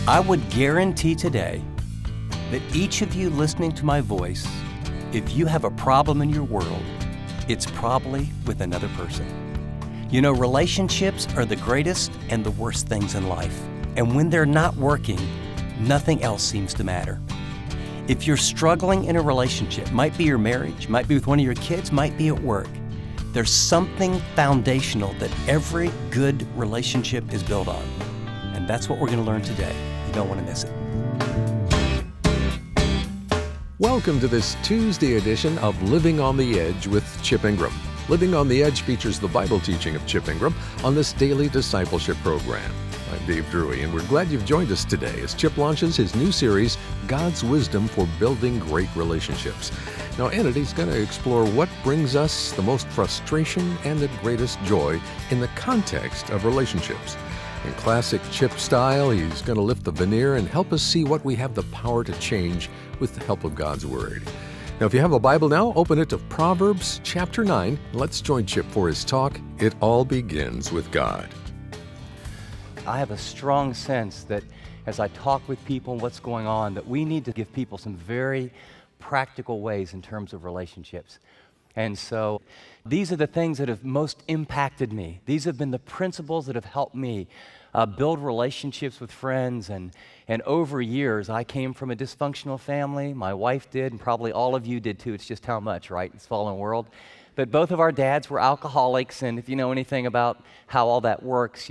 I would guarantee today that each of you listening to my voice, if you have a problem in your world, it's probably with another person. You know, relationships are the greatest and the worst things in life. And when they're not working, nothing else seems to matter. If you're struggling in a relationship, might be your marriage, might be with one of your kids, might be at work, there's something foundational that every good relationship is built on. And that's what we're going to learn today. You don't want to miss it. Welcome to this Tuesday edition of Living on the Edge with Chip Ingram. Living on the Edge features the Bible teaching of Chip Ingram on this daily discipleship program. I'm Dave Drury, and we're glad you've joined us today as Chip launches his new series, God's Wisdom for Building Great Relationships. Now, in it, he's going to explore what brings us the most frustration and the greatest joy in the context of relationships. In classic Chip style, he's going to lift the veneer and help us see what we have the power to change with the help of God's Word. Now, if you have a Bible now, open it to Proverbs chapter 9. Let's join Chip for his talk, It All Begins with God. I have a strong sense that as I talk with people and what's going on, that we need to give people some very practical ways in terms of relationships. And so these are the things that have most impacted me. These have been the principles that have helped me build relationships with friends. And over years, I came from a dysfunctional family. My wife did, and probably all of you did too. It's just how much, right? It's fallen world. But both of our dads were alcoholics, and if you know anything about how all that works,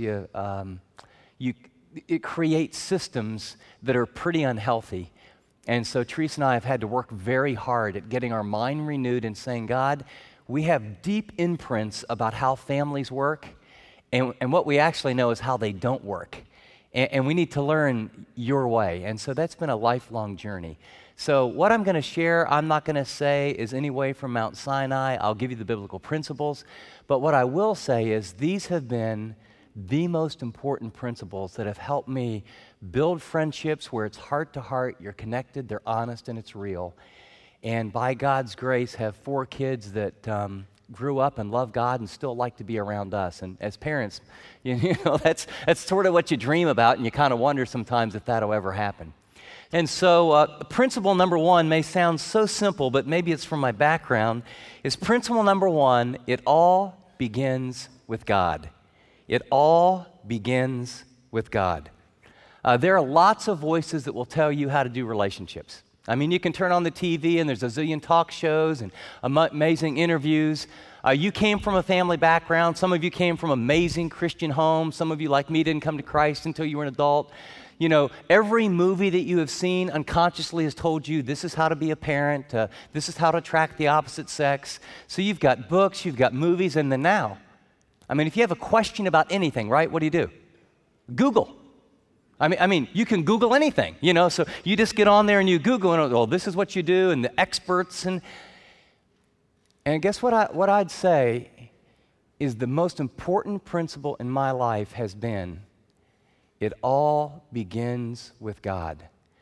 it creates systems that are pretty unhealthy. And so Teresa and I have had to work very hard at getting our mind renewed and saying, God, we have deep imprints about how families work, and what we actually know is how they don't work. And we need to learn your way. And so that's been a lifelong journey. So what I'm going to share, I'm not going to say is any way from Mount Sinai. I'll give you the biblical principles. But what I will say is these have been the most important principles that have helped me build friendships where it's heart to heart, you're connected, they're honest, and it's real. And by God's grace, have 4 kids that grew up and love God and still like to be around us. And as parents, you know, that's sort of what you dream about, and you kind of wonder sometimes if that'll ever happen. And so principle number 1 may sound so simple, but maybe it's from my background, is principle number 1, it all begins with God. It all begins with God. There are lots of voices that will tell you how to do relationships. I mean, you can turn on the TV and there's a zillion talk shows and amazing interviews. You came from a family background. Some of you came from amazing Christian homes. Some of you, like me, didn't come to Christ until you were an adult. You know, every movie that you have seen unconsciously has told you this is how to be a parent, this is how to attract the opposite sex. So you've got books, you've got movies, and then now, I mean, if you have a question about anything, right, what do? Google. I mean, you can Google anything, you know, so you just get on there and you Google, and oh, this is what you do, and the experts, and guess what I'd say is the most important principle in my life has been, it all begins with God.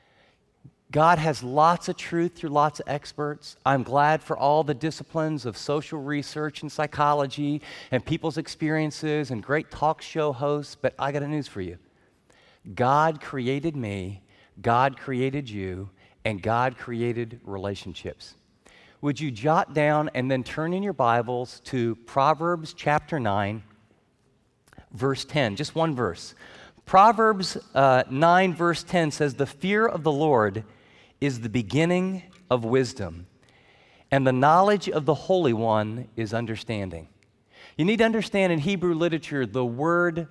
God has lots of truth through lots of experts. I'm glad for all the disciplines of social research and psychology and people's experiences and great talk show hosts, but I got a news for you. God created me, God created you, and God created relationships. Would you jot down and then turn in your Bibles to Proverbs chapter 9, verse 10, just one verse. Proverbs 9, verse 10 says, "The fear of the Lord is the beginning of wisdom, and the knowledge of the Holy One is understanding." You need to understand in Hebrew literature, the word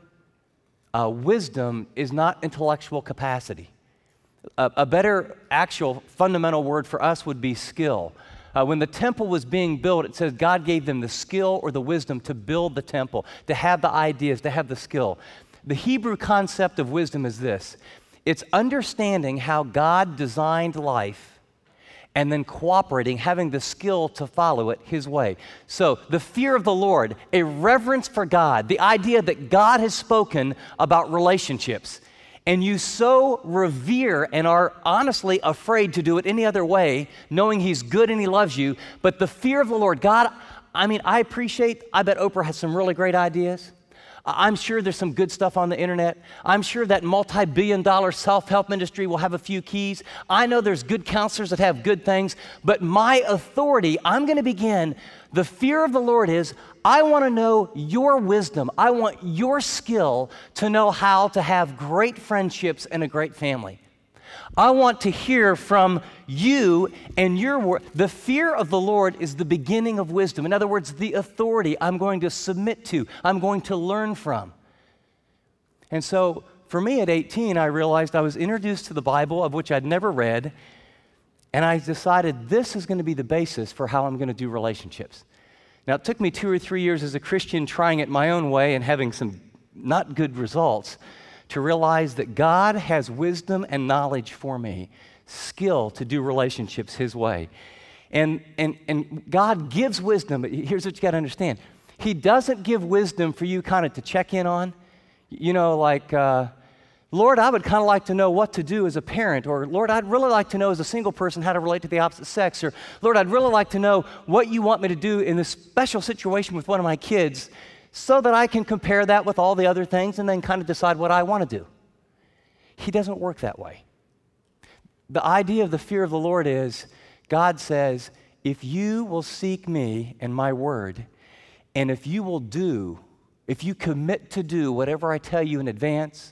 wisdom is not intellectual capacity. A better actual fundamental word for us would be skill. When the temple was being built, it says God gave them the skill or the wisdom to build the temple, to have the ideas, to have the skill. The Hebrew concept of wisdom is this. It's understanding how God designed life and then cooperating, having the skill to follow it His way. So the fear of the Lord, a reverence for God, the idea that God has spoken about relationships, and you so revere and are honestly afraid to do it any other way, knowing He's good and He loves you, but the fear of the Lord, God, I bet Oprah has some really great ideas. I'm sure there's some good stuff on the internet. I'm sure that multi-billion-dollar self-help industry will have a few keys. I know there's good counselors that have good things, but my authority, I'm going to begin. The fear of the Lord is, I want to know your wisdom. I want your skill to know how to have great friendships and a great family. I want to hear from you and your word. The fear of the Lord is the beginning of wisdom. In other words, the authority I'm going to submit to, I'm going to learn from. And so for me at 18, I realized I was introduced to the Bible, of which I'd never read, and I decided this is going to be the basis for how I'm going to do relationships. Now, it took me 2 or 3 years as a Christian trying it my own way and having some not good results to realize that God has wisdom and knowledge for me, skill to do relationships His way. And God gives wisdom, but here's what you got to understand. He doesn't give wisdom for you kind of to check in on. You know, like, Lord, I would kind of like to know what to do as a parent, or Lord, I'd really like to know as a single person how to relate to the opposite sex, or Lord, I'd really like to know what you want me to do in this special situation with one of my kids, so that I can compare that with all the other things and then kind of decide what I want to do. He doesn't work that way. The idea of the fear of the Lord is, God says, if you will seek me and my word, and if you commit to do whatever I tell you in advance,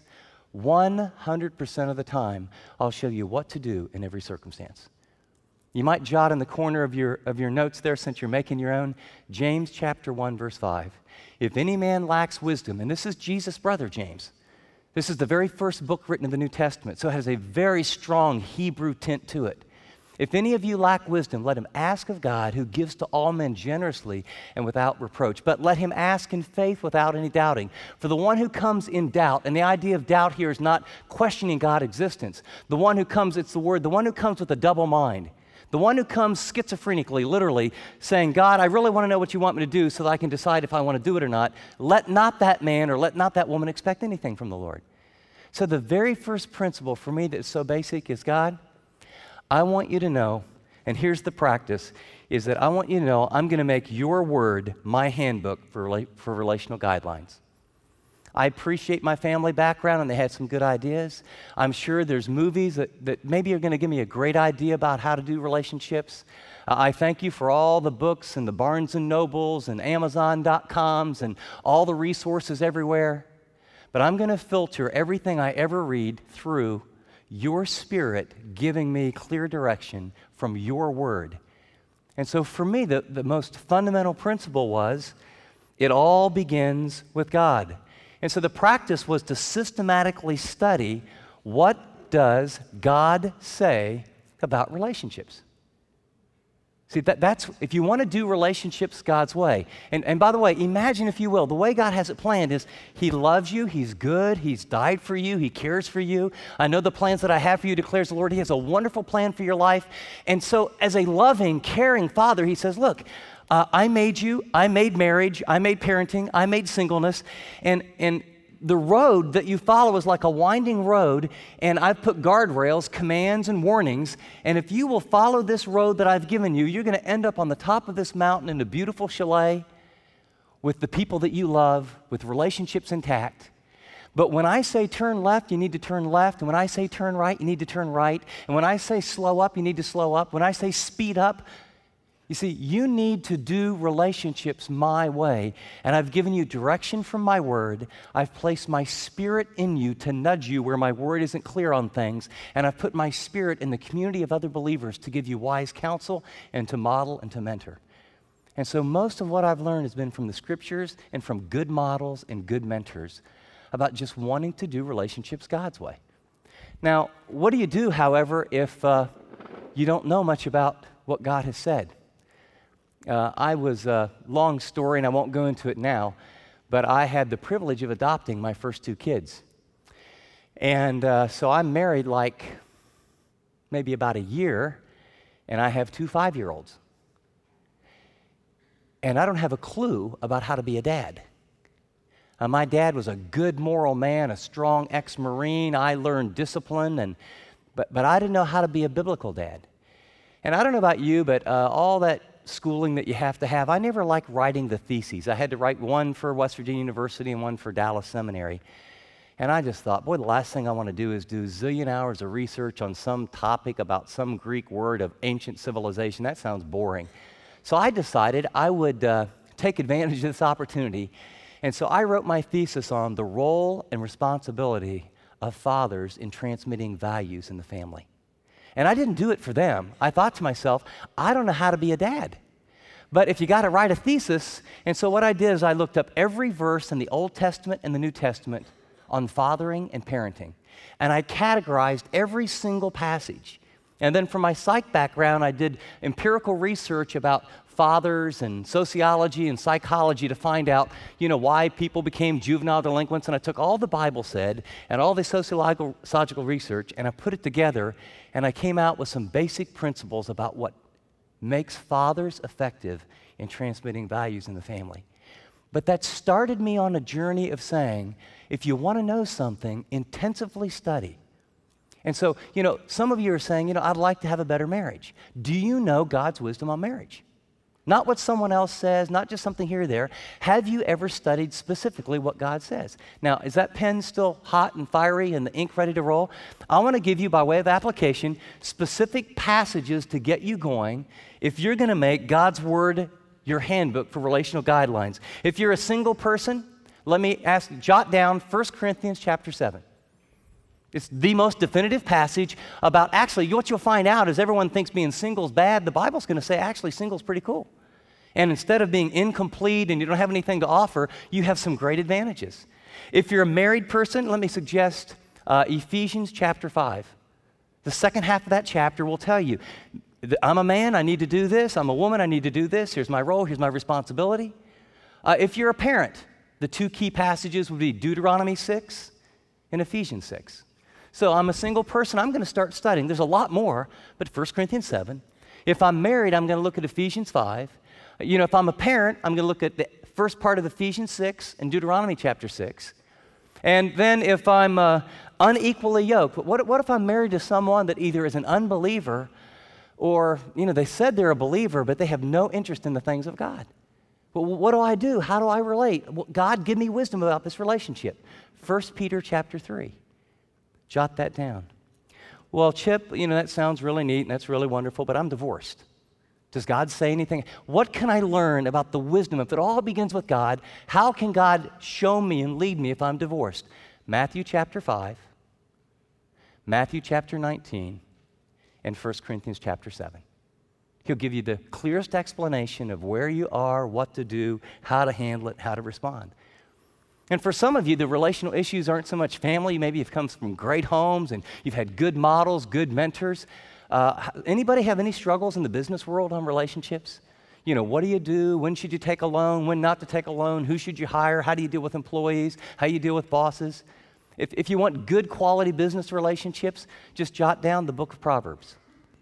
100% of the time, I'll show you what to do in every circumstance. You might jot in the corner of your notes there, since you're making your own, James chapter 1, verse 5. If any man lacks wisdom, and this is Jesus' brother, James. This is the very first book written in the New Testament, so it has a very strong Hebrew tint to it. If any of you lack wisdom, let him ask of God, who gives to all men generously and without reproach. But let him ask in faith without any doubting. For the one who comes in doubt, and the idea of doubt here is not questioning God's existence. The one who comes with a double mind. The one who comes schizophrenically, literally, saying, God, I really want to know what you want me to do so that I can decide if I want to do it or not. Let not that man or let not that woman expect anything from the Lord. So the very first principle for me that's so basic is, God, I want you to know, and here's the practice, is that I want you to know I'm going to make your word my handbook for relational guidelines. I appreciate my family background, and they had some good ideas. I'm sure there's movies that maybe are going to give me a great idea about how to do relationships. I thank you for all the books and the Barnes & Nobles and Amazon.coms and all the resources everywhere. But I'm going to filter everything I ever read through your Spirit giving me clear direction from your word. And so for me, the most fundamental principle was, it all begins with God. And so the practice was to systematically study, what does God say about relationships? See, that's if you want to do relationships God's way. And by the way, imagine, if you will, the way God has it planned is He loves you, He's good, He's died for you, He cares for you. I know the plans that I have for you, declares the Lord. He has a wonderful plan for your life. And so as a loving, caring Father, He says, look, I made you, I made marriage, I made parenting, I made singleness, and the road that you follow is like a winding road, and I've put guardrails, commands, and warnings, and if you will follow this road that I've given you, you're going to end up on the top of this mountain in a beautiful chalet with the people that you love, with relationships intact. But when I say turn left, you need to turn left, and when I say turn right, you need to turn right, and when I say slow up, you need to slow up, when I say speed up, you see, you need to do relationships my way, and I've given you direction from my word. I've placed my Spirit in you to nudge you where my word isn't clear on things, and I've put my Spirit in the community of other believers to give you wise counsel and to model and to mentor. And so most of what I've learned has been from the Scriptures and from good models and good mentors about just wanting to do relationships God's way. Now, what do you do, however, if you don't know much about what God has said? I was a long story, and I won't go into it now, but I had the privilege of adopting my first 2 kids. And so I'm married like maybe about a year, and I have 2 5-year-olds. And I don't have a clue about how to be a dad. My dad was a good moral man, a strong ex-Marine. I learned discipline, but I didn't know how to be a biblical dad. And I don't know about you, but all that schooling that you have to have. I never liked writing the theses. I had to write one for West Virginia University and one for Dallas Seminary. And I just thought, boy, the last thing I want to do is do a zillion hours of research on some topic about some Greek word of ancient civilization. That sounds boring. So I decided I would take advantage of this opportunity. And so I wrote my thesis on the role and responsibility of fathers in transmitting values in the family. And I didn't do it for them. I thought to myself, I don't know how to be a dad. But if you got to write a thesis, and so what I did is I looked up every verse in the Old Testament and the New Testament on fathering and parenting. And I categorized every single passage. And then for my psych background, I did empirical research about fathers and sociology and psychology to find out, why people became juvenile delinquents. And I took all the Bible said and all the sociological research, and I put it together, and I came out with some basic principles about what makes fathers effective in transmitting values in the family. But that started me on a journey of saying, if you want to know something, intensively study. And so, some of you are saying, I'd like to have a better marriage. Do you know God's wisdom on marriage? Not what someone else says, not just something here or there. Have you ever studied specifically what God says? Now, is that pen still hot and fiery and the ink ready to roll? I want to give you, by way of application, specific passages to get you going if you're going to make God's Word your handbook for relational guidelines. If you're a single person, let me jot down 1 Corinthians chapter 7. It's the most definitive passage about, actually, what you'll find out is everyone thinks being single is bad. The Bible's going to say, actually, single's pretty cool. And instead of being incomplete and you don't have anything to offer, you have some great advantages. If you're a married person, let me suggest Ephesians chapter 5. The second half of that chapter will tell you, I'm a man, I need to do this. I'm a woman, I need to do this. Here's my role, here's my responsibility. If you're a parent, the two key passages would be Deuteronomy 6 and Ephesians 6. So I'm a single person, I'm going to start studying. There's a lot more, but 1 Corinthians 7. If I'm married, I'm going to look at Ephesians 5. If I'm a parent, I'm going to look at the first part of Ephesians 6 and Deuteronomy chapter 6. And then if I'm unequally yoked, what if I'm married to someone that either is an unbeliever or, they said they're a believer, but they have no interest in the things of God? Well, what do I do? How do I relate? Well, God, give me wisdom about this relationship. 1 Peter chapter 3. Jot that down. Well, Chip, that sounds really neat and that's really wonderful, but I'm divorced. Does God say anything? What can I learn about the wisdom? If it all begins with God, how can God show me and lead me if I'm divorced? Matthew chapter 5, Matthew chapter 19, and 1 Corinthians chapter 7. He'll give you the clearest explanation of where you are, what to do, how to handle it, how to respond. And for some of you, the relational issues aren't so much family. Maybe you've come from great homes and you've had good models, good mentors. Anybody have any struggles in the business world on relationships? What do you do? When should you take a loan? When not to take a loan? Who should you hire? How do you deal with employees? How do you deal with bosses? If you want good quality business relationships, just jot down the book of Proverbs.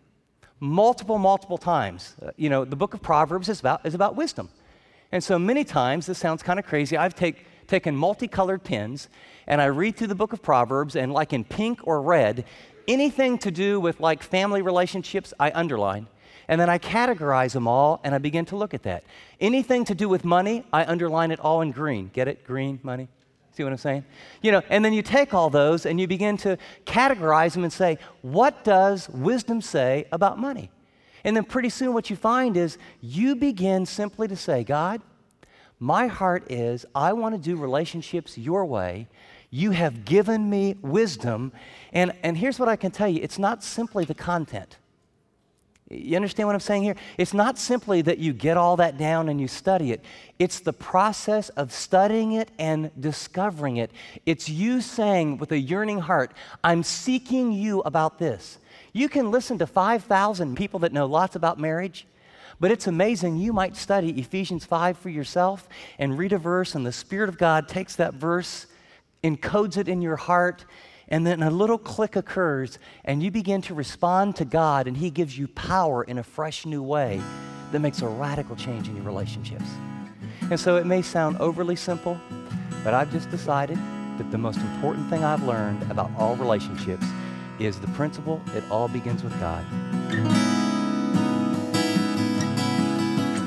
Multiple times. The book of Proverbs is about wisdom. And so many times, this sounds kind of crazy, I've taken multicolored pens and I read through the book of Proverbs, and like in pink or red, anything to do with like family relationships, I underline. And then I categorize them all and I begin to look at that. Anything to do with money, I underline it all in green. Get it? Green, money. See what I'm saying? And then you take all those and you begin to categorize them and say, what does wisdom say about money? And then pretty soon what you find is you begin simply to say, God, my heart is I want to do relationships your way. You have given me wisdom. And here's what I can tell you. It's not simply the content. You understand what I'm saying here? It's not simply that you get all that down and you study it. It's the process of studying it and discovering it. It's you saying with a yearning heart, I'm seeking you about this. You can listen to 5,000 people that know lots about marriage, but it's amazing. You might study Ephesians 5 for yourself and read a verse, and the Spirit of God takes that verse, encodes it in your heart, and then a little click occurs, and you begin to respond to God, and He gives you power in a fresh new way that makes a radical change in your relationships. And so it may sound overly simple, but I've just decided that the most important thing I've learned about all relationships is the principle, it all begins with God.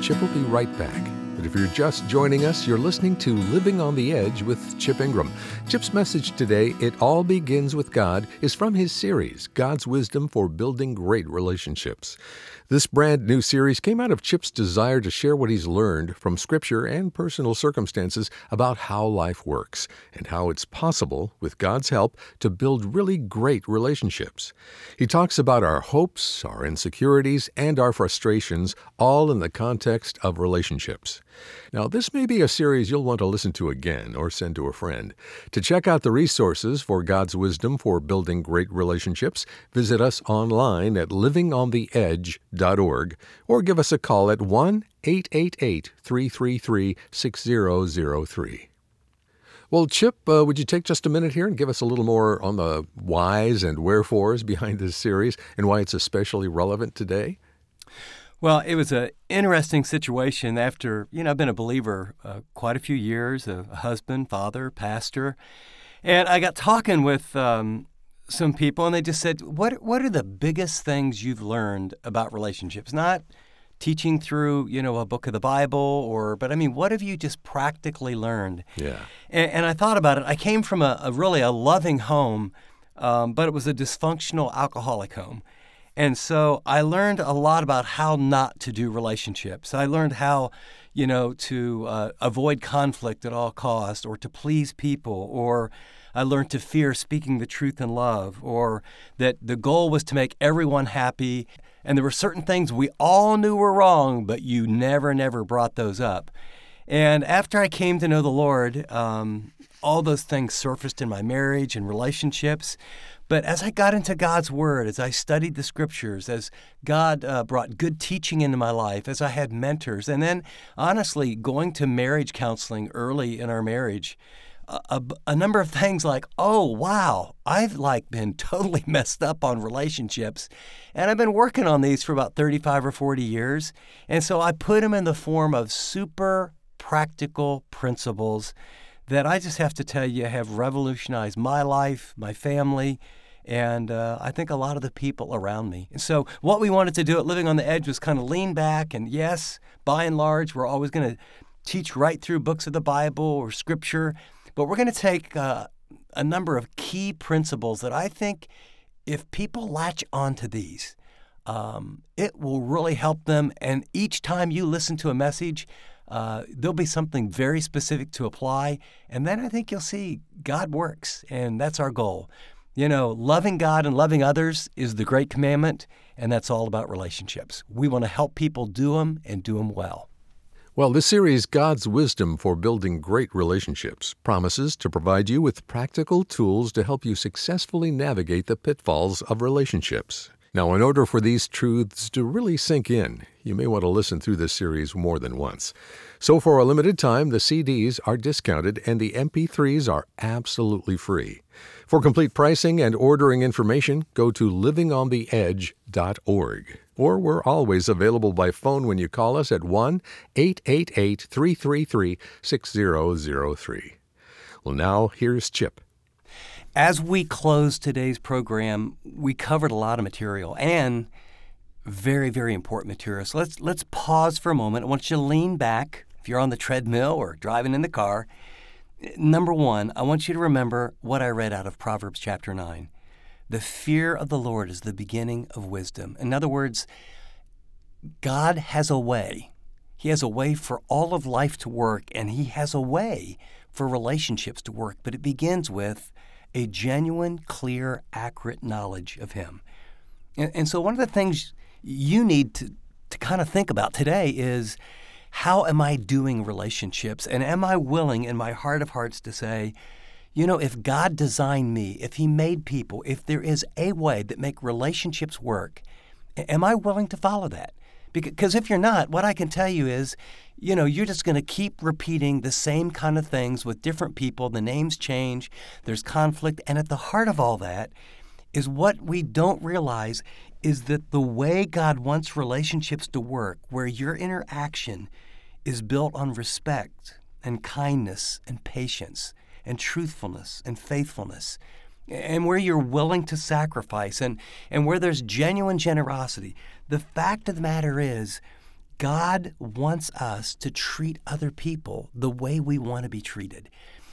Chip will be right back. But if you're just joining us, you're listening to Living on the Edge with Chip Ingram. Chip's message today, It All Begins with God, is from his series, God's Wisdom for Building Great Relationships. This brand new series came out of Chip's desire to share what he's learned from Scripture and personal circumstances about how life works and how it's possible, with God's help, to build really great relationships. He talks about our hopes, our insecurities, and our frustrations, all in the context of relationships. Now, this may be a series you'll want to listen to again or send to a friend. To check out the resources for God's wisdom for building great relationships, visit us online at livingontheedge.org or give us a call at 1-888-333-6003. Well, Chip, would you take just a minute here and give us a little more on the whys and wherefores behind this series and why it's especially relevant today? Well, it was an interesting situation after, I've been a believer quite a few years, a husband, father, pastor, and I got talking with some people, and they just said, what are the biggest things you've learned about relationships? Not teaching through, a book of the Bible, but what have you just practically learned? Yeah. And I thought about it. I came from a really loving home, but it was a dysfunctional alcoholic home. And so I learned a lot about how not to do relationships. I learned how, to avoid conflict at all costs, or to please people, or I learned to fear speaking the truth in love, or that the goal was to make everyone happy. And there were certain things we all knew were wrong, but you never brought those up. And after I came to know the Lord, all those things surfaced in my marriage and relationships. But as I got into God's Word, as I studied the Scriptures, as God brought good teaching into my life, as I had mentors, and then honestly going to marriage counseling early in our marriage, a number of things like, oh, wow, I've been totally messed up on relationships, and I've been working on these for about 35 or 40 years. And so I put them in the form of super practical principles that I just have to tell you have revolutionized my life, my family, and I think a lot of the people around me. And so what we wanted to do at Living on the Edge was kind of lean back, and yes, by and large, we're always going to teach right through books of the Bible or Scripture, but we're going to take a number of key principles that I think if people latch onto these, it will really help them. And each time you listen to a message, there'll be something very specific to apply, and then I think you'll see God works, and that's our goal. Loving God and loving others is the great commandment, and that's all about relationships. We want to help people do them and do them well. Well, this series, God's Wisdom for Building Great Relationships, promises to provide you with practical tools to help you successfully navigate the pitfalls of relationships. Now, in order for these truths to really sink in, you may want to listen through this series more than once. So for a limited time, the CDs are discounted and the MP3s are absolutely free. For complete pricing and ordering information, go to livingontheedge.org. Or we're always available by phone when you call us at 1-888-333-6003. Well, now here's Chip. As we close today's program, we covered a lot of material and very, very important material. So let's pause for a moment. I want you to lean back if you're on the treadmill or driving in the car. Number one, I want you to remember what I read out of Proverbs chapter 9. The fear of the Lord is the beginning of wisdom. In other words, God has a way. He has a way for all of life to work, and He has a way for relationships to work. But it begins with a genuine, clear, accurate knowledge of Him. And so one of the things you need to kind of think about today is, how am I doing relationships? And am I willing in my heart of hearts to say, if God designed me, if He made people, if there is a way that make relationships work, am I willing to follow that? Because if you're not, what I can tell you is, you're just going to keep repeating the same kind of things with different people. The names change. There's conflict. And at the heart of all that is what we don't realize is that the way God wants relationships to work, where your interaction is built on respect and kindness and patience and truthfulness and faithfulness, and where you're willing to sacrifice and where there's genuine generosity. The fact of the matter is, God wants us to treat other people the way we want to be treated.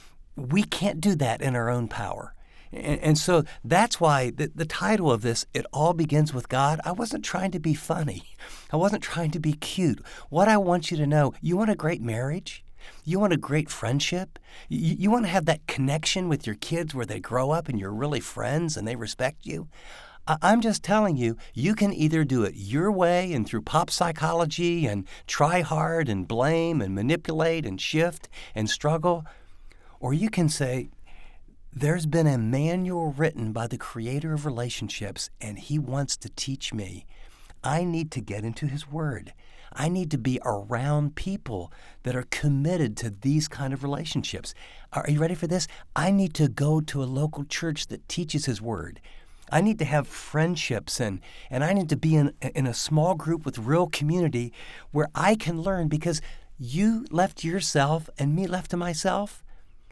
We can't do that in our own power. And so that's why the title of this, It All Begins with God, I wasn't trying to be funny. I wasn't trying to be cute. What I want you to know, you want a great marriage? You want a great friendship? You want to have that connection with your kids where they grow up and you're really friends and they respect you? I'm just telling you, you can either do it your way and through pop psychology and try hard and blame and manipulate and shift and struggle, or you can say, there's been a manual written by the creator of relationships, and he wants to teach me. I need to get into his word. I need to be around people that are committed to these kind of relationships. Are you ready for this? I need to go to a local church that teaches his word. I need to have friendships, and I need to be in a small group with real community where I can learn, because you left to yourself and me left to myself.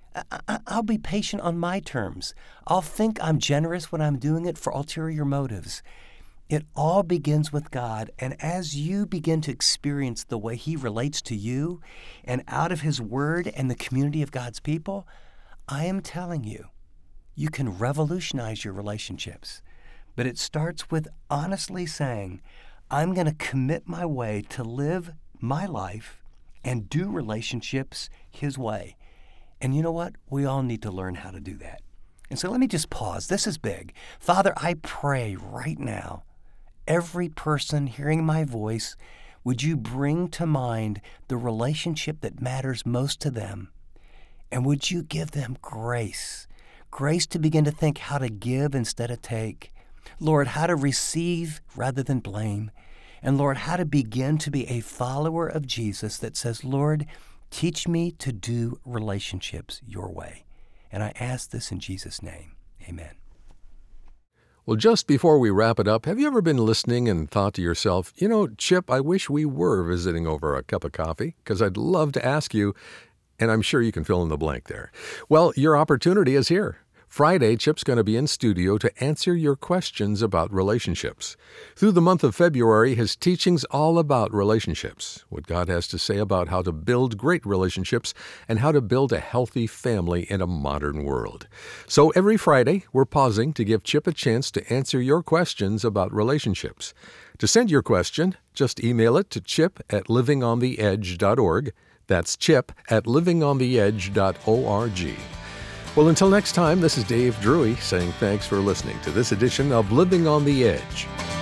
I'll be patient on my terms. I'll think I'm generous when I'm doing it for ulterior motives. It all begins with God, and as you begin to experience the way he relates to you and out of his word and the community of God's people, I am telling you, you can revolutionize your relationships. But it starts with honestly saying, I'm going to commit my way to live my life and do relationships his way. And you know what? We all need to learn how to do that. And so let me just pause. This is big. Father, I pray right now, every person hearing my voice, would you bring to mind the relationship that matters most to them? And would you give them grace to begin to think how to give instead of take? Lord, how to receive rather than blame. And Lord, how to begin to be a follower of Jesus that says, Lord, teach me to do relationships your way. And I ask this in Jesus' name. Amen. Well, just before we wrap it up, have you ever been listening and thought to yourself, Chip, I wish we were visiting over a cup of coffee, because I'd love to ask you, and I'm sure you can fill in the blank there. Well, your opportunity is here. Friday, Chip's going to be in studio to answer your questions about relationships. Through the month of February, his teaching's all about relationships, what God has to say about how to build great relationships and how to build a healthy family in a modern world. So every Friday, we're pausing to give Chip a chance to answer your questions about relationships. To send your question, just email it to chip@livingontheedge.org. That's chip@livingontheedge.org. Well, until next time, this is Dave Drury saying thanks for listening to this edition of Living on the Edge.